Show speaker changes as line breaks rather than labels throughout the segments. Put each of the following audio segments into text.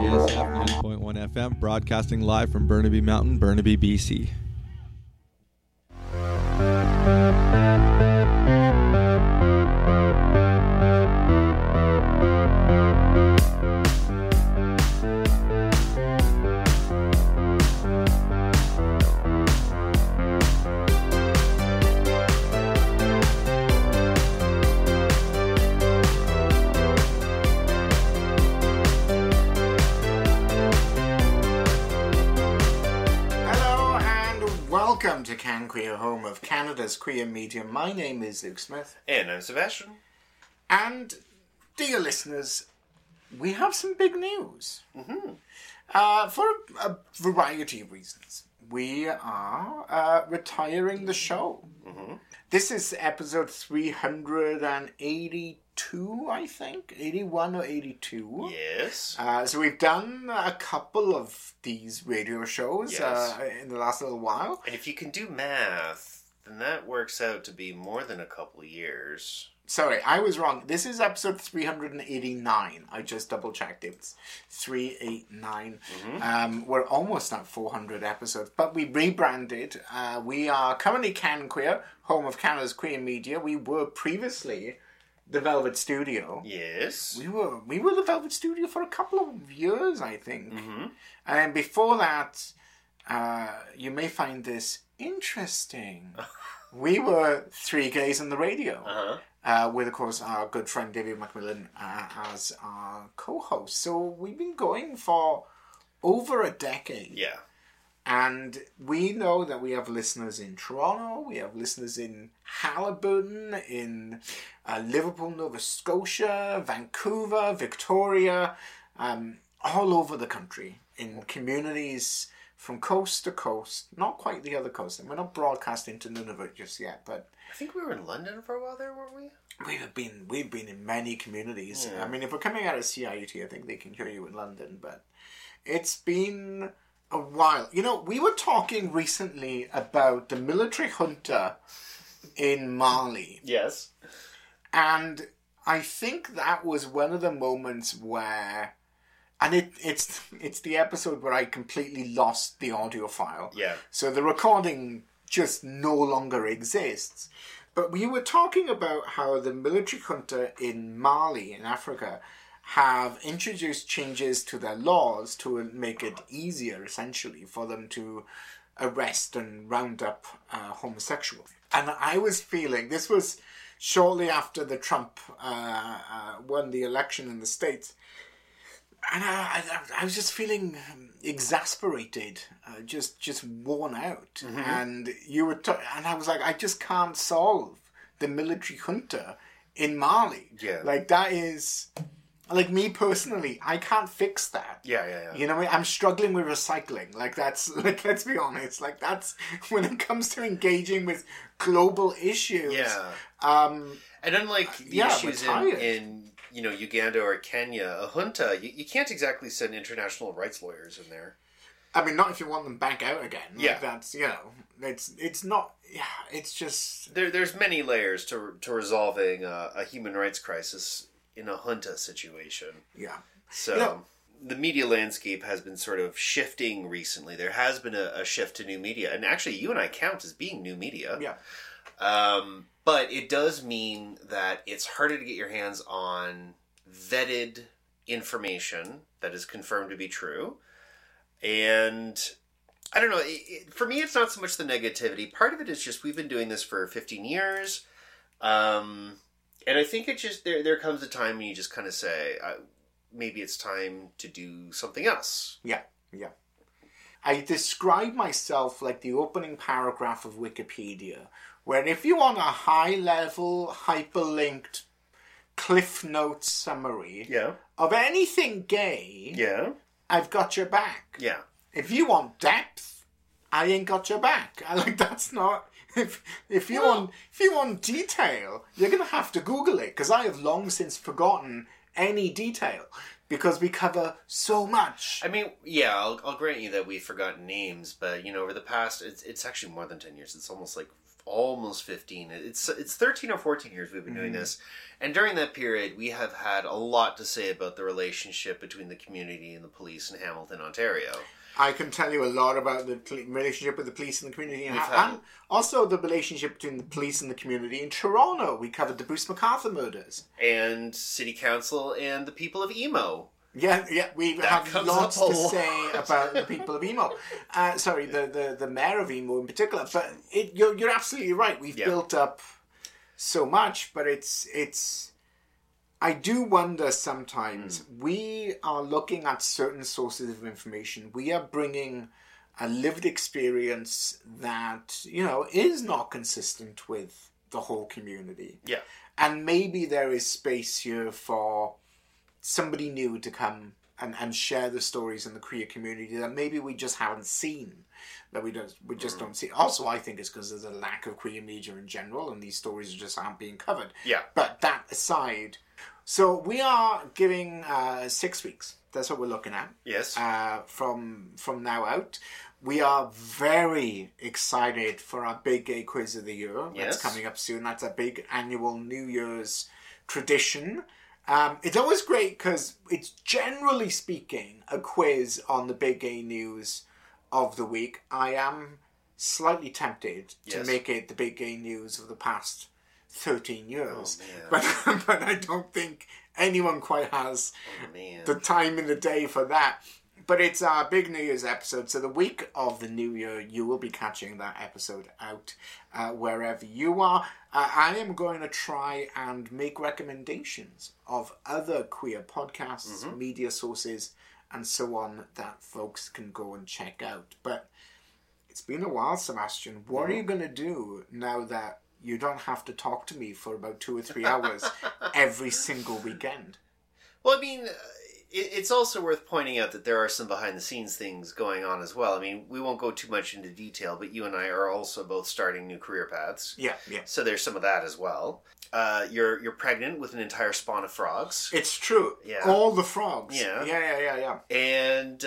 CJSF 9.1 FM, broadcasting live from Burnaby Mountain, Burnaby, BC.
Welcome to Can Queer, home of Canada's queer media. My name is Luke Smith.
And I'm Sebastian.
And, dear listeners, we have some big news. For a variety of reasons. We are retiring the show. This is episode 382, I think. 81 or 82.
Yes.
So we've done a couple of these radio shows in the last little while.
And if you can do math, then that works out to be more than a couple of years.
Sorry, I was wrong. This is episode 389. I just double-checked. It's 389. We're almost at 400 episodes, but we rebranded. We are currently Can Queer, home of Canada's queer media. We were previously the Velvet Studio.
Yes.
We were the Velvet Studio for a couple of years, I think. And before that, you may find this interesting. We were Three Gays on the Radio. With, of course, our good friend David McMillan as our co-host. So we've been going for over a decade.
Yeah.
And we know that we have listeners in Toronto, we have listeners in Haliburton, in Liverpool, Nova Scotia, Vancouver, Victoria, all over the country, in communities from coast to coast, not quite the other coast, and we're not broadcasting to Nunavut just yet, but
I think we were in London for a while there, weren't we?
We've been in many communities. I mean, if we're coming out of CIUT, I think they can hear you in London, but it's been a while. You know, we were talking recently about the military junta in Mali.
Yes.
And I think that was one of the moments where, and it's the episode where I completely lost the audio file.
Yeah.
So the recording just no longer exists. But we were talking about how the military junta in Mali, in Africa, have introduced changes to their laws to make it easier, essentially, for them to arrest and round up homosexuals. And I was feeling, this was shortly after the Trump won the election in the States, and I was just feeling exasperated, just worn out. And you were, and I was like, I just can't solve the military junta in Mali.
Yeah.
Like that is, like me personally, I can't fix that.
Yeah.
You know, I'm struggling with recycling. Like that's, like let's be honest. Like that's when it comes to engaging with global issues.
Yeah. And unlike the issues in you know, Uganda or Kenya, a junta, you can't exactly send international rights lawyers in there.
I mean, not if you want them back out again. Like
yeah.
That's, you know, it's not, yeah, it's just...
There's many layers to resolving a human rights crisis in a junta situation.
Yeah.
So,
you know,
the media landscape has been sort of shifting recently. There has been a shift to new media. And actually, you and I count as being new media.
Yeah.
But it does mean that it's harder to get your hands on vetted information that is confirmed to be true. And I don't know, for me it's not so much the negativity. Part of it is just we've been doing this for 15 years. And I think it just, there comes a time when you just kind of say, maybe it's time to do something else.
Yeah. I describe myself like the opening paragraph of Wikipedia, where if you want a high-level, hyperlinked Cliff Notes summary of anything gay, I've got your back.
Yeah.
If you want depth, I ain't got your back. I like that's not. If you want detail, you're gonna have to Google it, because I have long since forgotten any detail because we cover so much.
I mean, yeah, I'll grant you that we've forgotten names, but you know, over the past, it's actually more than 10 years. It's almost like almost 15. It's 13 or 14 years we've been doing this. And during that period, we have had a lot to say about the relationship between the community and the police in Hamilton, Ontario.
I can tell you a lot about the relationship with the police and the community, and also the relationship between the police and the community in Toronto. We covered the Bruce McArthur murders.
And City Council and the people of Emo.
Yeah, we have lots to say about the people of Emo. Sorry, the mayor of Emo in particular. But you're absolutely right. We've built up so much, but it's. I do wonder sometimes. We are looking at certain sources of information. We are bringing a lived experience that is not consistent with the whole community.
Yeah,
and maybe there is space here for somebody new to come and share the stories in the queer community that maybe we just haven't seen, that we just don't see. Also, I think it's because there's a lack of queer media in general, and these stories just aren't being covered.
Yeah.
But that aside, so we are giving 6 weeks. That's what we're looking at.
Yes.
From now out. We are very excited for our big gay quiz of the year. That's coming up soon. That's a big annual New Year's tradition. It's always great because it's, generally speaking, a quiz on the big gay news of the week. I am slightly tempted to make it the big gay news of the past 13 years. Oh, but I don't think anyone quite has the time in the day for that. But it's our big New Year's episode. So the week of the New Year, you will be catching that episode out wherever you are. I am going to try and make recommendations of other queer podcasts, media sources, and so on that folks can go and check out. But it's been a while, Sebastian. What are you going to do now that you don't have to talk to me for about 2 or 3 hours every single weekend?
Well, I mean, it's also worth pointing out that there are some behind-the-scenes things going on as well. I mean, we won't go too much into detail, but you and I are also both starting new career paths.
Yeah.
So there's some of that as well. You're pregnant with an entire spawn of frogs.
It's true.
Yeah.
All the frogs.
Yeah. And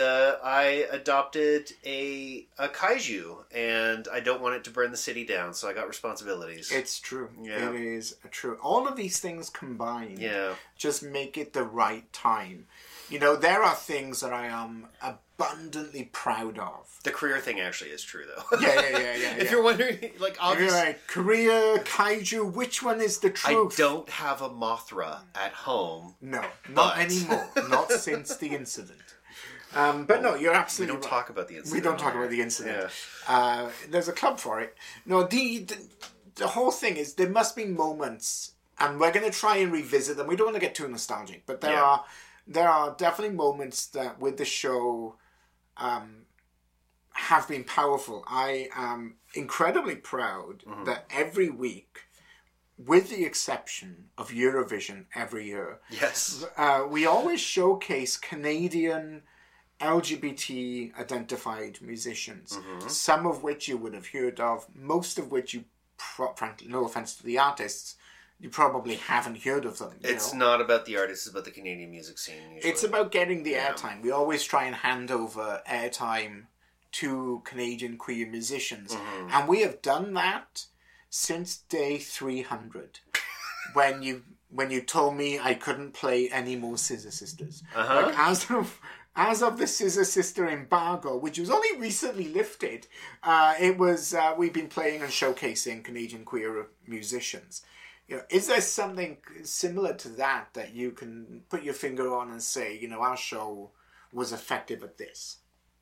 I adopted a kaiju, and I don't want it to burn the city down, so I got responsibilities.
It's true.
Yeah.
It is true. All of these things combined just make it the right time. There are things that I am abundantly proud of.
The career thing actually is true, though.
Yeah.
If you're wondering, obviously...
You're right. Career, kaiju, which one is the truth?
I don't have a Mothra at home.
No, not anymore. Not since the incident. But no, you're absolutely right.
We don't talk about the incident.
We don't talk about the incident. Yeah. There's a club for it. No, the whole thing is there must be moments, and we're going to try and revisit them. We don't want to get too nostalgic, but there are definitely moments that with the show have been powerful. I am incredibly proud that every week, with the exception of Eurovision every year, we always showcase Canadian LGBT identified musicians, some of which you would have heard of, most of which you, frankly, no offense to the artists, you probably haven't heard of them.
It's not about the artists, it's about the Canadian music scene. Usually.
It's about getting the airtime. We always try and hand over airtime to Canadian queer musicians. And we have done that since day 300. when you told me I couldn't play any more Scissor Sisters. Like, as of the Scissor Sister embargo, which was only recently lifted, it was we've been playing and showcasing Canadian queer musicians. Is there something similar to that you can put your finger on and say, our show was effective at this?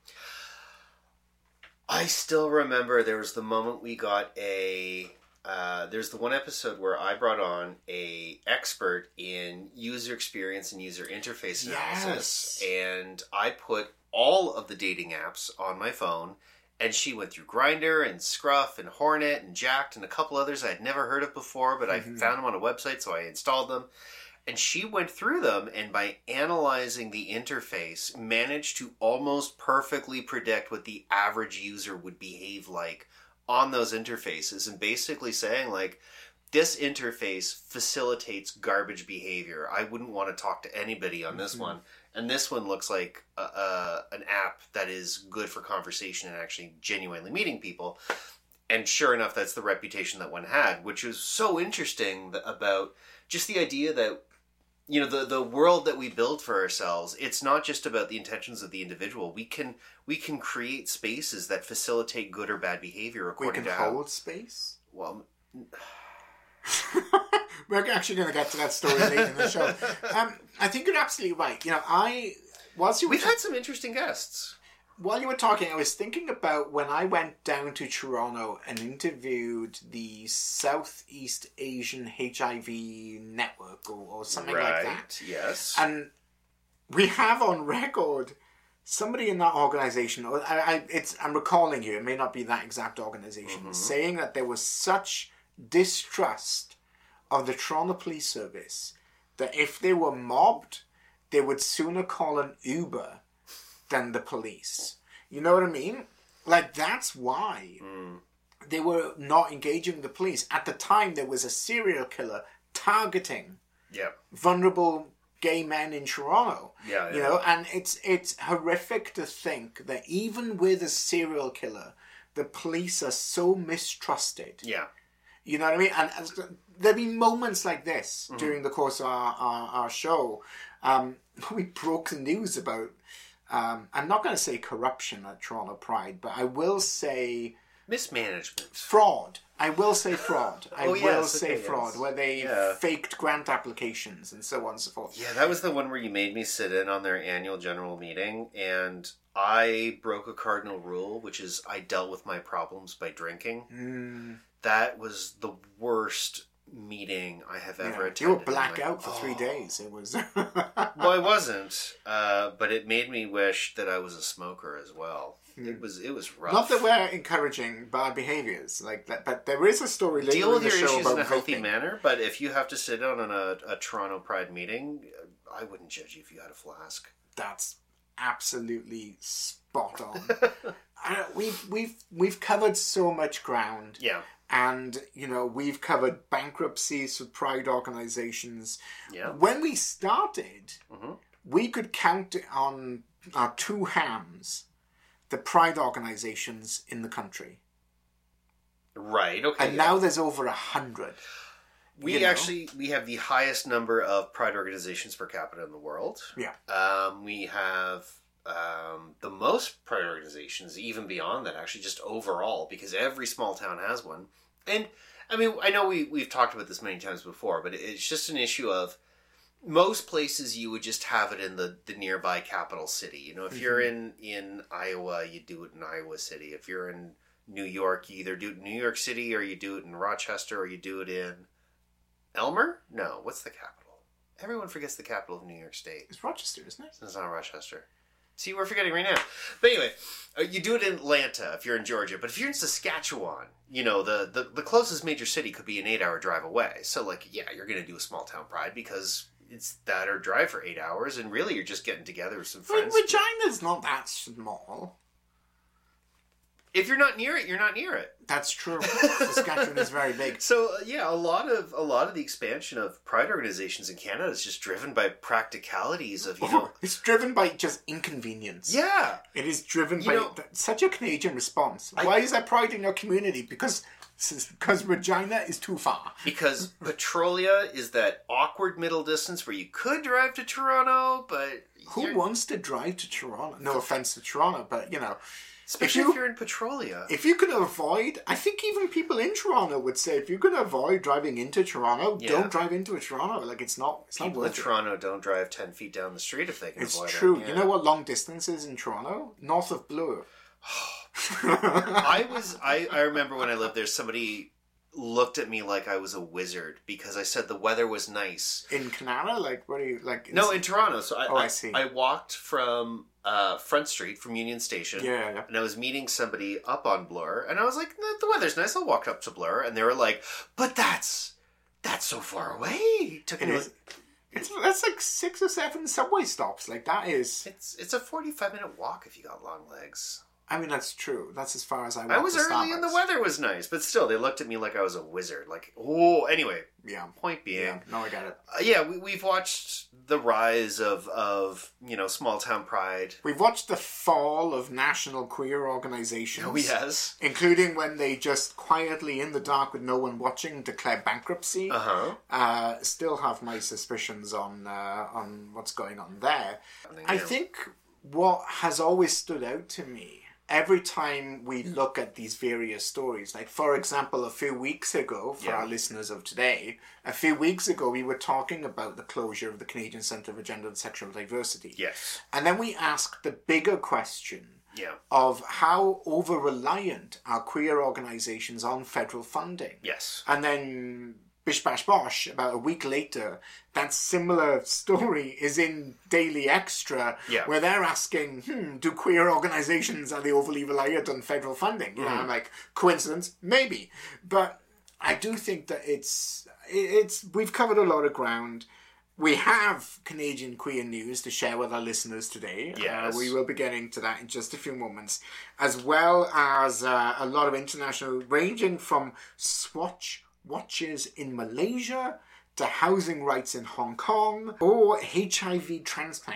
I still remember there was the moment we got there's the one episode where I brought on a expert in user experience and user interface analysis. And I put all of the dating apps on my phone. And she went through Grindr and Scruff and Hornet and Jacked and a couple others I had never heard of before, but I found them on a website, so I installed them. And she went through them, and by analyzing the interface, managed to almost perfectly predict what the average user would behave like on those interfaces, and basically saying, this interface facilitates garbage behavior. I wouldn't want to talk to anybody on this one. And this one looks like an app that is good for conversation and actually genuinely meeting people. And sure enough, that's the reputation that one had, which was so interesting about just the idea that, you know, the world that we build for ourselves, it's not just about the intentions of the individual. We can create spaces that facilitate good or bad behavior according
we can
to
hold space.
Well,
we're actually going to get to that story later in the show. I think you're absolutely right. You know,
we've had some interesting guests.
While you were talking, I was thinking about when I went down to Toronto and interviewed the Southeast Asian HIV Network or something like that.
Yes.
And we have on record somebody in that organization, or I'm recalling you, it may not be that exact organization, saying that there was such distrust of the Toronto Police Service that if they were mobbed, they would sooner call an Uber than the police. You know what I mean? Like, that's why they were not engaging the police. At the time, there was a serial killer targeting vulnerable gay men in Toronto. You know, and it's horrific to think that even with a serial killer, the police are so mistrusted.
Yeah.
You know what I mean? And there've been moments like this during the course of our show. We broke the news about, I'm not going to say corruption at Toronto Pride, but I will say...
mismanagement.
Fraud. I will say fraud.
Yes.
Where they faked grant applications and so on and so forth.
Yeah, that was the one where you made me sit in on their annual general meeting, and I broke a cardinal rule, which is I dealt with my problems by drinking. That was the worst meeting I have ever attended.
You were blacked out for 3 days. It was...
Well, I wasn't, but it made me wish that I was a smoker as well. It was rough.
Not that we're encouraging bad behaviors like that, but there is a story later
Deal with
in the
your
show
issues
about
in a healthy
vaping.
manner, but if you have to sit down on a Toronto Pride meeting, I wouldn't judge you if you had a flask.
That's absolutely spot on. We've covered so much ground.
Yeah.
And, you know, we've covered bankruptcies for Pride organizations.
Yeah.
When we started, we could count on our two hands the Pride organizations in the country.
Right, okay.
And now there's over 100.
We have the highest number of Pride organizations per capita in the world.
Yeah.
We have the most Pride organizations, even beyond that, actually, just overall, because every small town has one. And, I mean, I know we've talked about this many times before, but it's just an issue of most places you would just have it in the nearby capital city. You know, if you're in Iowa, you do it in Iowa City. If you're in New York, you either do it in New York City or you do it in Rochester or you do it in Elmer? No, what's the capital? Everyone forgets the capital of New York State.
It's Rochester, isn't it?
It's not Rochester. See, we're forgetting right now. But anyway, you do it in Atlanta if you're in Georgia. But if you're in Saskatchewan, you know, the closest major city could be an 8-hour drive away. So, like, yeah, you're going to do a small town Pride because it's that or drive for 8 hours. And really, you're just getting together with some friends.
But Regina's not that small.
If you're not near it, you're not near it.
That's true. Saskatchewan is very big.
So yeah, a lot of the expansion of Pride organizations in Canada is just driven by practicalities of, you know,
it's driven by just inconvenience.
Yeah,
it is driven by such a Canadian response. Why is there Pride in your community? Because Regina is too far.
Because Petrolia is that awkward middle distance where you could drive to Toronto, but
who wants to drive to Toronto? No offense to Toronto, but you know.
Especially if you're in Petrolia.
If you can avoid, I think even people in Toronto would say, if you can avoid driving into Toronto, don't drive into Toronto. Like, it's not
people
worth
in Toronto don't drive 10 feet down the street if they can avoid it.
It's true.
Yeah.
You know what long distance is in Toronto? North of Bloor.
I remember when I lived there, somebody looked at me like I was a wizard because I said the weather was nice.
In Canada? Like, what are you, like...
No, in Toronto. So
I see.
I walked from Front Street, from Union Station.
Yeah.
And I was meeting somebody up on Bloor. And I was like, the weather's nice. I'll walk up to Bloor. And they were like, but that's so far away.
That's like 6 or 7 subway stops. Like, that is...
It's a 45-minute walk if you got long legs.
I mean, that's true. That's as far as I went.
I was early and the weather was nice, but still, they looked at me like I was a wizard. Like, oh, anyway.
Yeah.
Point being.
Yeah. No, I got it.
We've watched the rise of small town pride.
We've watched the fall of national queer organizations.
Oh, yes.
Including when they just quietly, in the dark with no one watching, declare bankruptcy. Still have my suspicions on what's going on there. I think what has always stood out to me every time we look at these various stories, like, for example, a few weeks ago, for our listeners of today, we were talking about the closure of the Canadian Centre for Gender and Sexual Diversity.
Yes.
And then we asked the bigger question of how over-reliant are queer organisations on federal funding.
Yes.
And then bish bash bosh, about a week later, that similar story is in Daily Extra, where they're asking, do queer organisations, are they overly reliant on federal funding? You know, I'm like, coincidence? Maybe. But I do think that it's we've covered a lot of ground. We have Canadian queer news to share with our listeners today.
Yes.
We will be getting to that in just a few moments, as well as a lot of international, ranging from Swatch watches in Malaysia to housing rights in Hong Kong, or HIV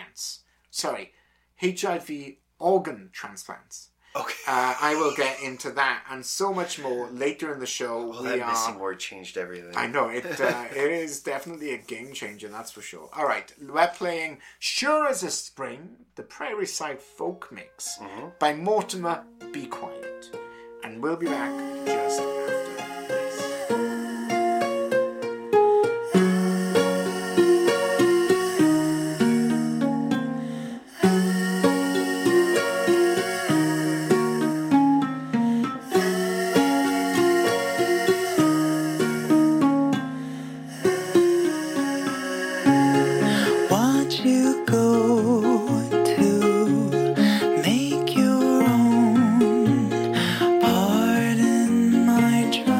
organ transplants.
Okay.
I will get into that and so much more later in the show.
Well, that missing word changed everything.
I know, it is definitely a game changer, that's for sure. All right, we're playing Sure as a Spring, the Prairie Side Folk Mix by Mortimer Be Quiet. And we'll be back just after this.
Make your own. Pardon my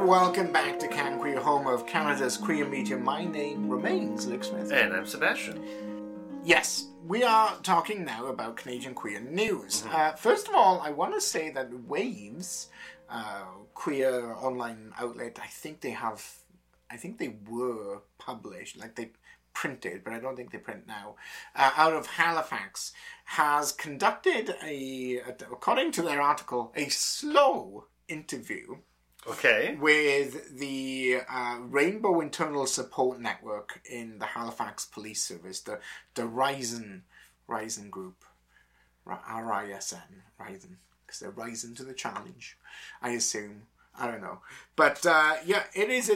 welcome back to Can Queer, home of Canada's queer media. My name remains Luke Smith.
And I'm Sebastian.
Yes, we are talking now about Canadian queer news. First of all, I want to say that Waves, queer online outlet, I think they were published, like they printed, but I don't think they print now, out of Halifax, has conducted according to their article, a slow interview.
Okay.
With the Rainbow Internal Support Network in the Halifax Police Service, the Risen group, RISN, Risen, because they're rising to the challenge, I assume. I don't know, but yeah, it's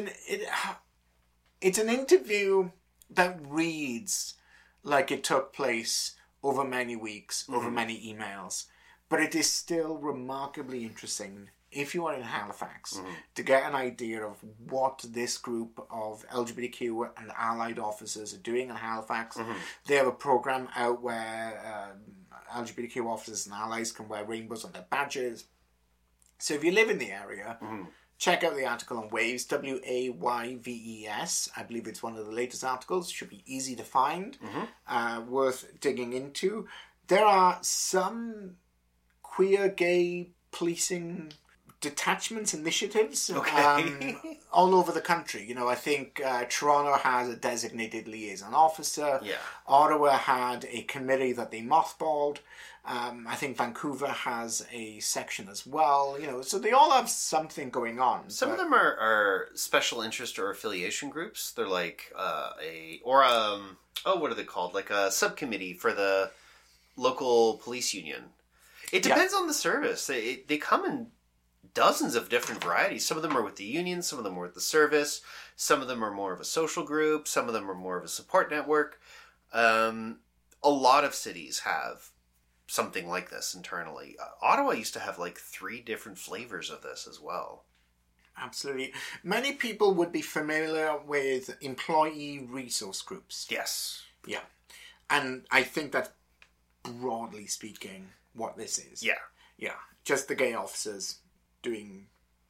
an interview that reads like it took place over many weeks, over many emails, but it is still remarkably interesting. If you are in Halifax, to get an idea of what this group of LGBTQ and allied officers are doing in Halifax, they have a program out where LGBTQ officers and allies can wear rainbows on their badges. So if you live in the area, check out the article on Waves, WAYVES. I believe it's one of the latest articles. Should be easy to find, worth digging into. There are some queer, gay policing detachments, initiatives, all over the country. You know, I think Toronto has a designated liaison officer.
Yeah.
Ottawa had a committee that they mothballed. I think Vancouver has a section as well. You know, so they all have something going on.
Some of them are special interest or affiliation groups. They're like what are they called? Like a subcommittee for the local police union. It depends on the service. They come in dozens of different varieties. Some of them are with the union, some of them are with the service, some of them are more of a social group, some of them are more of a support network. A lot of cities have something like this internally. Ottawa used to have like 3 different flavors of this as well.
Absolutely. Many people would be familiar with employee resource groups.
Yes.
Yeah. And I think that's, broadly speaking, what this is.
Yeah.
Yeah. Just the gay officers doing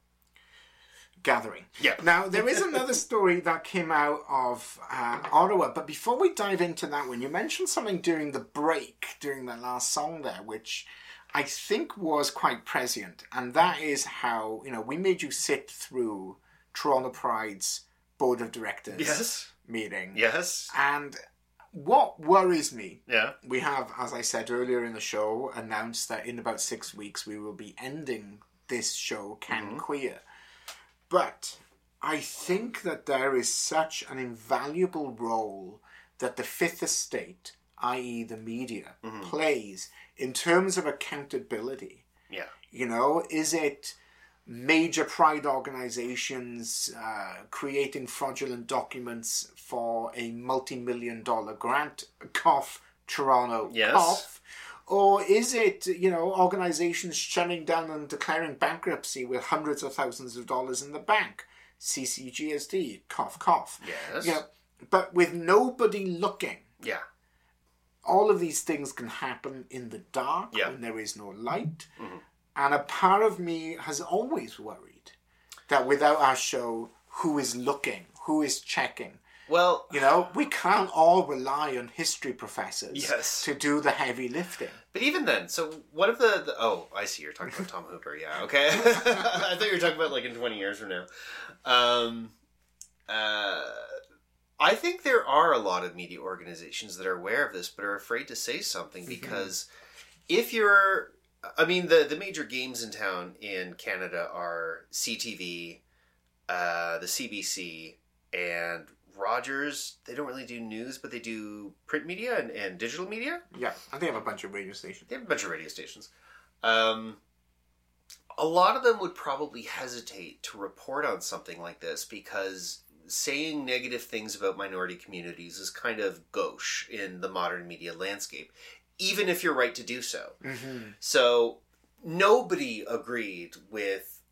gathering.
Yeah.
Now, there is another story that came out of Ottawa, but before we dive into that one, you mentioned something during the break, during the last song there, which I think was quite prescient, and that is how, you know, we made you sit through Toronto Pride's Board of Directors meeting.
Yes.
And what worries me,
we
have, as I said earlier in the show, announced that in about 6 weeks we will be ending this show, Can Queer. But I think that there is such an invaluable role that the Fifth Estate, i.e. the media, plays in terms of accountability.
Yeah.
You know, is it major pride organizations creating fraudulent documents for a multi-million-dollar grant? Cough, Toronto, cough. Or is it, you know, organizations shutting down and declaring bankruptcy with hundreds of thousands of dollars in the bank? CCGSD, cough, cough.
Yes.
You know, but with nobody looking.
Yeah.
All of these things can happen in the dark when there is no light. And a part of me has always worried that without our show, who is looking? Who is checking?
Well,
you know, we can't all rely on history professors to do the heavy lifting.
But even then, so what if the oh, I see, you're talking about Tom Hooper, yeah, okay. I thought you were talking about like in 20 years from now. I think there are a lot of media organizations that are aware of this, but are afraid to say something because if you're, I mean, the major games in town in Canada are CTV, the CBC, and Rogers. They don't really do news, but they do print media and digital media.
Yeah, and they have a bunch of radio stations.
A lot of them would probably hesitate to report on something like this because saying negative things about minority communities is kind of gauche in the modern media landscape, even if you're right to do so. Mm-hmm. So nobody agreed with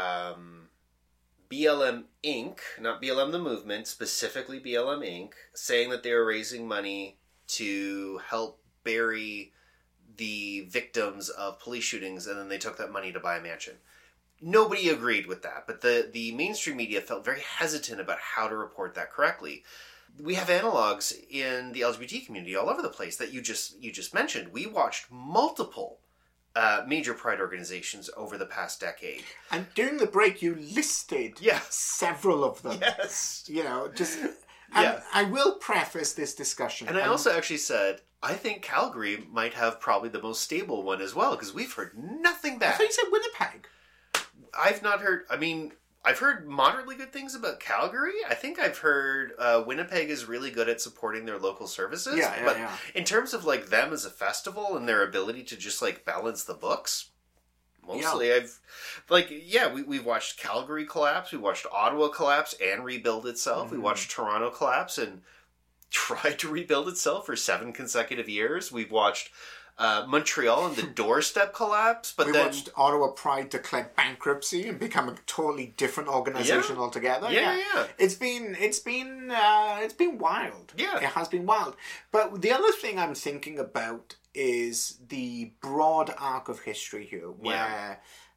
BLM Inc., not BLM the movement, specifically BLM Inc., saying that they were raising money to help bury the victims of police shootings, and then they took that money to buy a mansion. nobody agreed with that, but the mainstream media felt very hesitant about how to report that correctly. We have analogs in the LGBT community all over the place that you just mentioned. We watched multiple major pride organizations over the past decade.
And during the break, you listed several of them.
Yes.
You know, just... And I will preface this discussion.
And I also actually said, I think Calgary might have probably the most stable one as well, because we've heard nothing
I
bad.
thought you said Winnipeg.
I've not heard... I mean... I've heard moderately good things about Calgary. I think I've heard Winnipeg is really good at supporting their local services. But in terms of like them as a festival and their ability to just like balance the books, mostly we've watched Calgary collapse. We watched Ottawa collapse and rebuild itself. We watched Toronto collapse and tried to rebuild itself for 7 consecutive years. We've watched Montreal on the doorstep collapse, but
we watched Ottawa Pride declare bankruptcy and become a totally different organization altogether. It's been wild. Yeah, it has been wild. But the other thing I'm thinking about is the broad arc of history here, where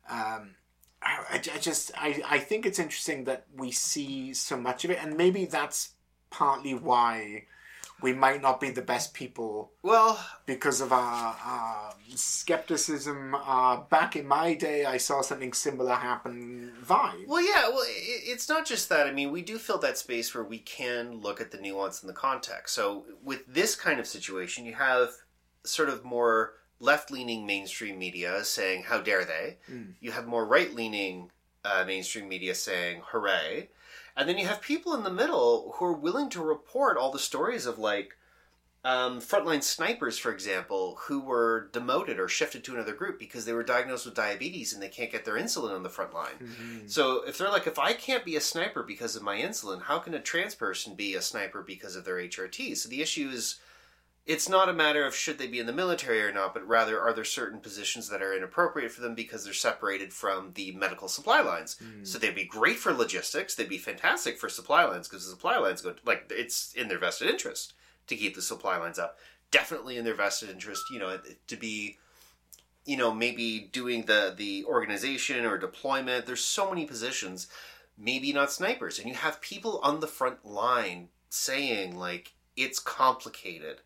I think it's interesting that we see so much of it, and maybe that's partly why we might not be the best people. Well, because of our skepticism. Back in my day, I saw something similar happen. Vibe.
Well, yeah. Well, it's not just that. I mean, we do fill that space where we can look at the nuance and the context. So, with this kind of situation, you have sort of more left-leaning mainstream media saying, "How dare they?" You have more right-leaning mainstream media saying, "Hooray!" And then you have people in the middle who are willing to report all the stories of, like, frontline snipers, for example, who were demoted or shifted to another group because they were diagnosed with diabetes and they can't get their insulin on the front line. Mm-hmm. So if they're like, if I can't be a sniper because of my insulin, how can a trans person be a sniper because of their HRT? So the issue is, it's not a matter of should they be in the military or not, but rather are there certain positions that are inappropriate for them because they're separated from the medical supply lines. So they'd be great for logistics. They'd be fantastic for supply lines because the supply lines go, like, it's in their vested interest to keep the supply lines up. Definitely in their vested interest, you know, to be, you know, maybe doing the organization or deployment. There's so many positions, maybe not snipers. And you have people on the front line saying, like, it's complicated.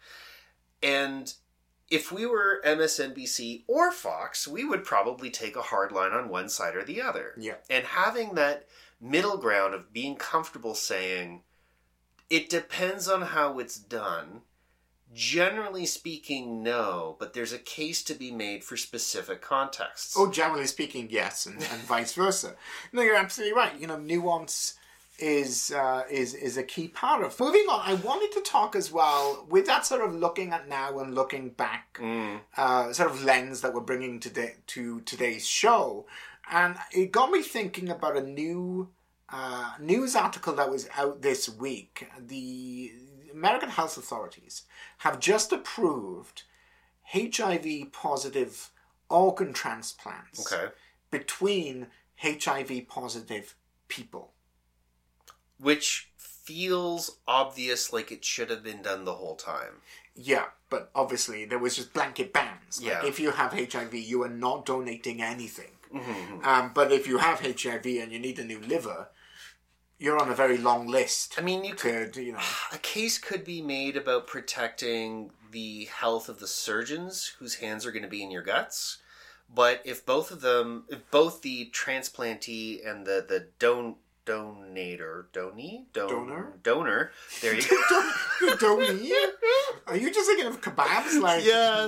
And if we were MSNBC or Fox, we would probably take a hard line on one side or the other.
Yeah.
And having that middle ground of being comfortable saying, it depends on how it's done. Generally speaking, no, but there's a case to be made for specific contexts.
Oh, generally speaking, yes, and vice versa. No, you're absolutely right. You know, nuance is a key part of. Moving on, I wanted to talk as well with that sort of looking at now and looking back sort of lens that we're bringing today to today's show, and it got me thinking about a new news article that was out this week. The American health authorities have just approved HIV positive organ transplants between HIV positive people.
Which feels obvious, like it should have been done the whole time.
Yeah, but obviously there was just blanket bans. Like, if you have HIV, you are not donating anything. Mm-hmm. But if you have HIV and you need a new liver, you're on a very long list.
I mean, a case could be made about protecting the health of the surgeons whose hands are going to be in your guts. But if both the transplantee and the donor. There you go.
Donee? Are you just thinking of kebabs? Like,
yeah,